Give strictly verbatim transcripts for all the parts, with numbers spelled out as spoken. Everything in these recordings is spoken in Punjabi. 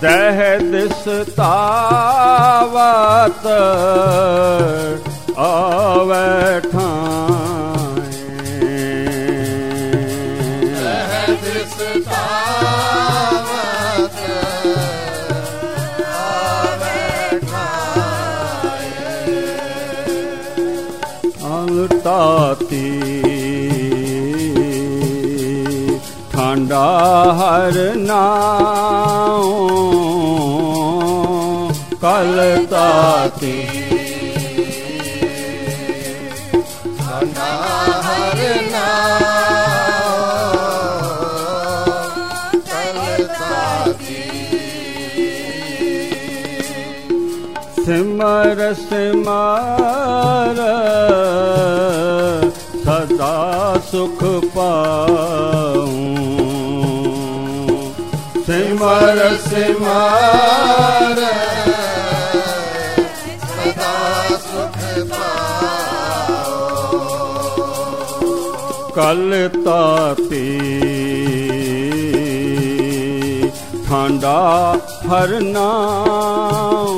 ਦਹਿ ਦਿਸ ਤਾਵਤ ਆਵੈ ਠਾਏ ਦਹਿ ਦਿਸ ਤਾਵਤ ਆਵੈ ਠਾਏ ਅਲਤਾਤੀ ਠਾਂਡਾ ਹਰ ਨਾਉ ਕਲ ਤਾਤੀ ਠਾਂਡਾ ਹਰ ਨਾਉ ਕਲ ਤਾਤੀ ਸਿਮਰ ਸਿਮਰ ਸਦਾ ਸੁਖ ਪਾਉ ਸਿਮਰ ਸਿਮਰ ਸਦਾ ਸੁਖ ਪਾਉ ਕਲ ਤਾਤੀ ਠਾਂਡਾ ਹਰ ਨਾਉ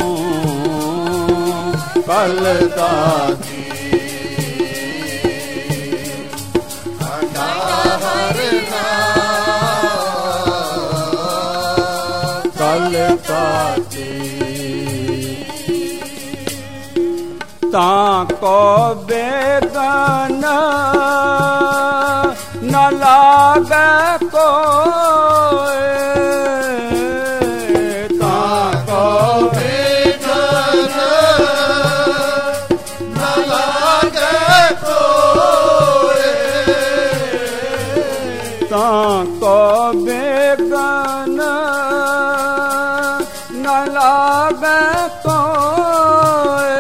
ਕਲ ਤਾਤੀ ਠਾਂਡਾ ਹਰ ਨਾਉ ਕਲ ਤਾਤੀ ਤਾਂ ਕੋ ਬੇਗਨ ਨ ਲਾਗੈ ਕੋਇ ਤਾਂ ਕੋ ਬੇਗਨ ਨ ਲਾਗੈ ਕੋਇ ਤਾਂ ਕੋ ਬੇਗਨ ਨ ਲਾਗੈ ਕੋਇ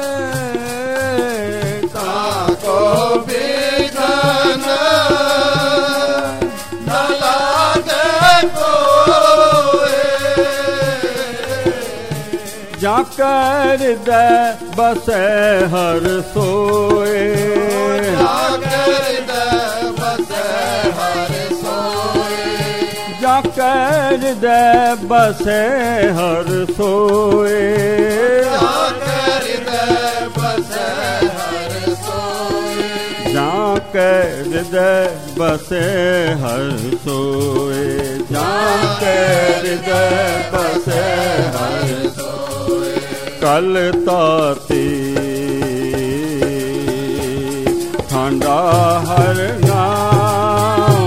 ਤਾਂ ਕੋ ਬੇਗਨ ਨ ਲਾਗੈ ਕੋਇ ਜਾਂ ਕਰ ਦੇ ਬਸੈ ਹਰ ਸੋਏ ਜਾਗਰਦ ਬਸੈ ਹਰ ਸੋਇ ਜਾਂ ਕਰ ਦੇ ਬਸੈ ਹਰ ਸੋਏ ਜਾਗਰਦ ਬਸੈ ਹਰ ਸੋਇ ਜਾਂ ਕਰ ਦੇ ਬਸੈ ਹਰ ਸੋਏ ਜਾਂ ਕਰ ਦੇ ਬਸੈ ਹਰ ਸੋਇ ਕਲ ਤਾਤੀ ਠਾਂਡਾ ਹਰ ਨਾਉ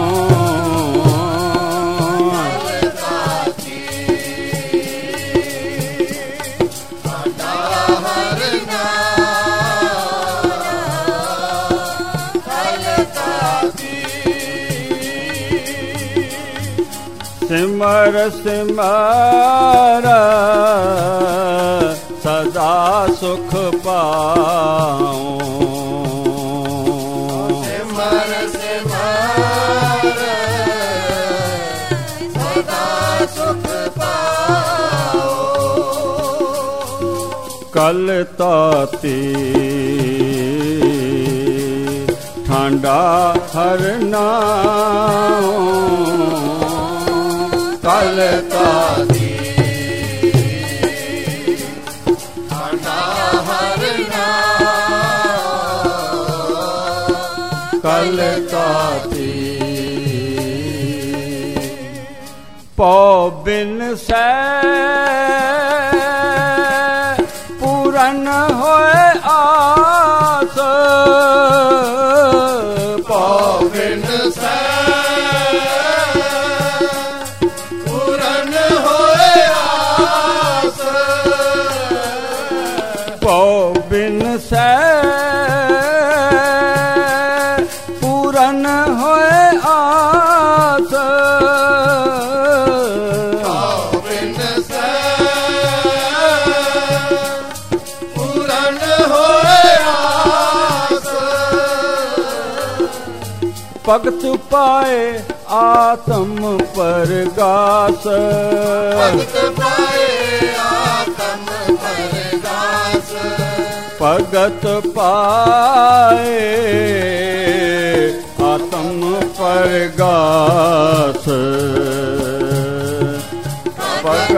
ਤਾਤੀ ਠਾਂਡਾ ਹਰ ਨਾਉ ਕਲ ਤਾਤੀ ਸਿਮਰ ਸਿਮਰ ਸਦਾ ਸੁਖ ਪਾਉ ਸਿਮਰ ਸਿਮਰ ਸਦਾ ਸੁਖ ਪਾਉ ਕਲ ਤਾਤੀ ਠਾਂਡਾ ਹਰ ਨਾਉ ਕਲ ਤਾਤੀ ਠਾਂਡਾ ਹਰ ਨਾਉ ਕਲ ਤਾਤੀ ਪਉ ਬਿਨ ਸੈ ਪੂਰਨ ਹੋਏ ਆਸ ਪਉ ਬਿਨ ਸੈ ਪੂਰਨ ਹੋਏ ਆਸ ਪਉ ਬਿਨ ਸੈ ਪੂਰਨ ਹੋਏ ਆਸ ਪਉ ਬਿਨ ਸੈ ਪੂਰਨ ਹੋਏ ਆਸ ਭਗਤ ਪਾਏ ਆਤਮ ਪਰਗਾਸ ਭਗਤ ਪਾਏ ਆਤਮ ਪਰਗਾਸ ਭਗਤ ਪਾਏ ਆਤਮ ਪਰਗਾਸ ਭਗਤ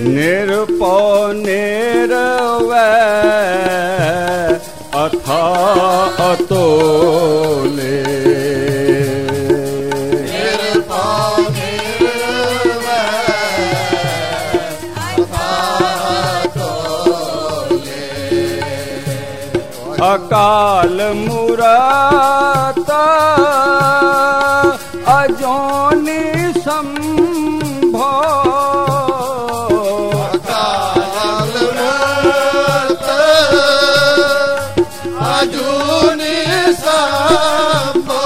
ਨਿਰਭਉ ਨਿਰਵੈ ਅਥਾ ਅਤੋਲੇ ਨਿਰਭਉ ਨਿਰਵੈ ਅਥਾ ਅਤੋਲੇ ਅਕਾਲ ਮੂਰਤ ਅਜੋਨੀ ਸੰਭੋ ਅਕਾਲ ਮੂਰਤ ਅਜੂਨੀ ਸੰਭੋ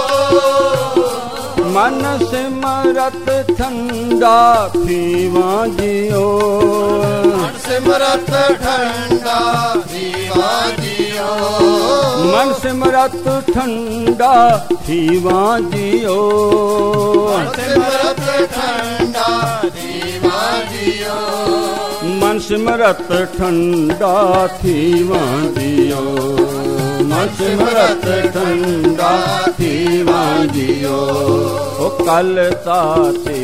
ਮਨ ਸਿਮਰਤ ਠੰਡਾ ਥੀਵਾ ਜਿਓ ਮਨ ਸਿਮਰਤ ਠੰਡਾ ਦੀਵਾ ਜੀਓ ਮਨ ਸਿਮਰਤ ਠੰਡਾ ਥੀਵਾ ਜਿਓ ਮਨ ਸਿਮਰਤ ਠੰਡਾ ਦੀਵਾ ਜੀਓ ਮਨ ਸਿਮਰਤ ਠੰਡਾ ਥੀਵਾ ਜਿਓ ਮਨ ਸਿਮਰਤ ਠੰਡਾ ਥੀਵਾ ਜਿਓ ਉਹ ਕਲ ਤਾਤੇ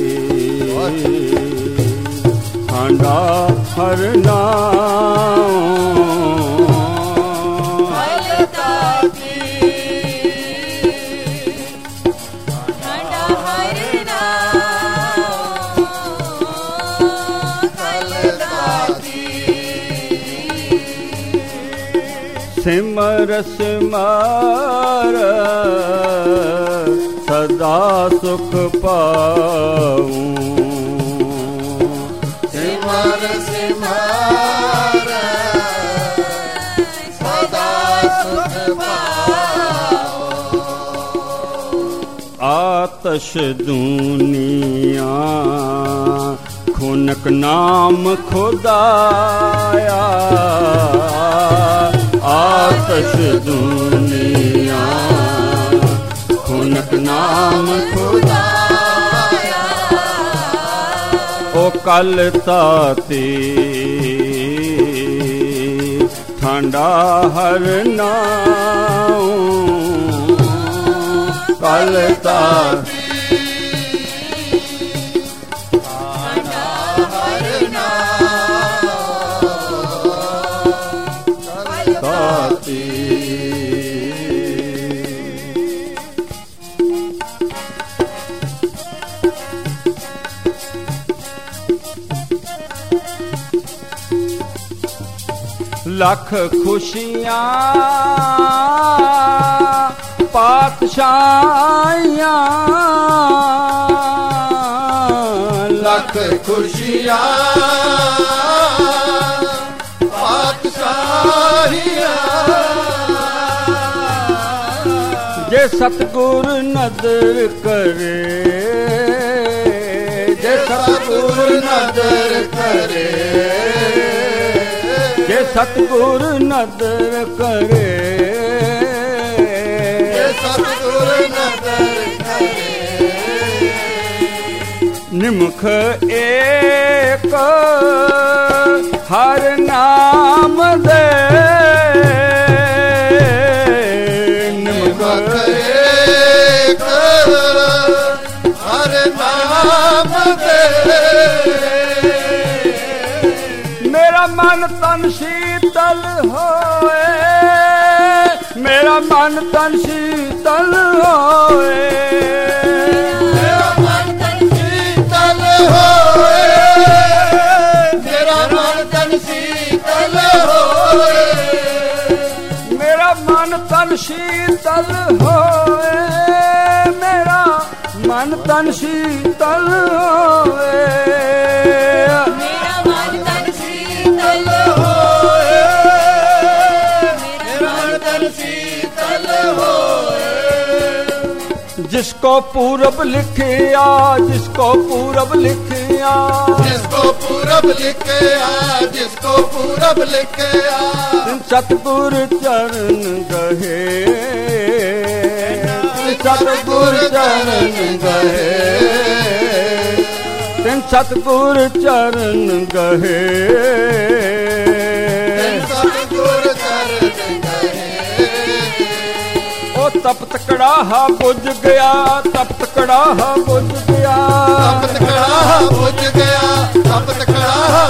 ਠੰਡਾ ਹਰ ਨਾਮ ਕਲ ਤਾਤੀ ਠੰਡਾ ਹਰ ਨਾਮ ਕਲ ਤਾਤੀ ਸਿਮਰ ਸਿਮਰ ਸਦਾ ਸੁਖ ਪਾਉ ਸਿਮਰ ਸਿਮਰ ਸਦਾ ਸੁਖ ਪਾਓ ਆਤਸ਼ ਦੁਨੀਆ ਖੁਨਕ ਨਾਮ ਖੁਦਾਇਆ ਆਤਸ਼ ਦੁਨੀਆ ਖੁਨਕ ਨਾਮ ਖੁਦਾਇਆ ਉਹ ਕਲ ਤਾਤੇ ਠੰਡਾ ਹਰ ਨਾਮ ਕਲ ਤਾਤੇ ਲੱਖ ਖੁਸ਼ੀਆਂ ਪਾਤਸ਼ਾਹੀਆਂ ਲੱਖ ਖੁਸ਼ੀਆਂ ਪਾਤਸ਼ਾਹੀਆਂ ਜੇ ਸਤਿਗੁਰ ਨਦਰ ਕਰੇ ਜੇ ਸਤਿਗੁਰ ਨਦਰ ਕਰੇ ਜੇ ਸਤਿਗੁਰ ਨਦਰ ਕਰੇ ਜੇ ਸਤਿਗੁਰ ਨਦਰ ਕਰੇ ਨਿਮਖ ਏਕ ਹਰ ਨਾਮ ਦੇ ਨਿਮਖ ਏਕ ਹਰ ਨਾਮ ਦੇ ਮੇਰਾ ਮਨ ਤਨ ਸ਼ੀਤਲ ਹੋਏ ਮੇਰਾ ਮਨ ਤਨ ਸ਼ੀਤਲ ਹੋਏ ਮੇਰਾ ਮਨ ਤਨ ਸ਼ੀਤਲ ਹੋਏ ਮੇਰਾ ਮਨ ਤਨ ਸ਼ੀਤਲ ਹੋਏ ਮੇਰਾ ਮਨ ਤਨ ਸ਼ੀਤਲ ਹੋਏ ਮੇਰਾ ਮਨ ਤਨ ਸ਼ੀਤਲ ਹੋਏ ਮੇਰਾ ਮਨ ਤਨ ਸ਼ੀਤਲ ਹੋਏ ਮੇਰਾ ਮਨ ਤਨ ਸ਼ੀਤਲ ਹੋਏ जिसको पूरब लिखिया जिसको पूरब लिखिया जिसको पूरब लिखया जिसको पूरब लिखया सतगुर चरण गहे सतगुर चरण गए तिन सतगुर चरण गहे सतगुर चरण गए ओ तपत कड़ाहा बुझ गया तपत कड़ाहा बुझ गया तपत कड़ाहा बुझ गया तपत कड़ाहा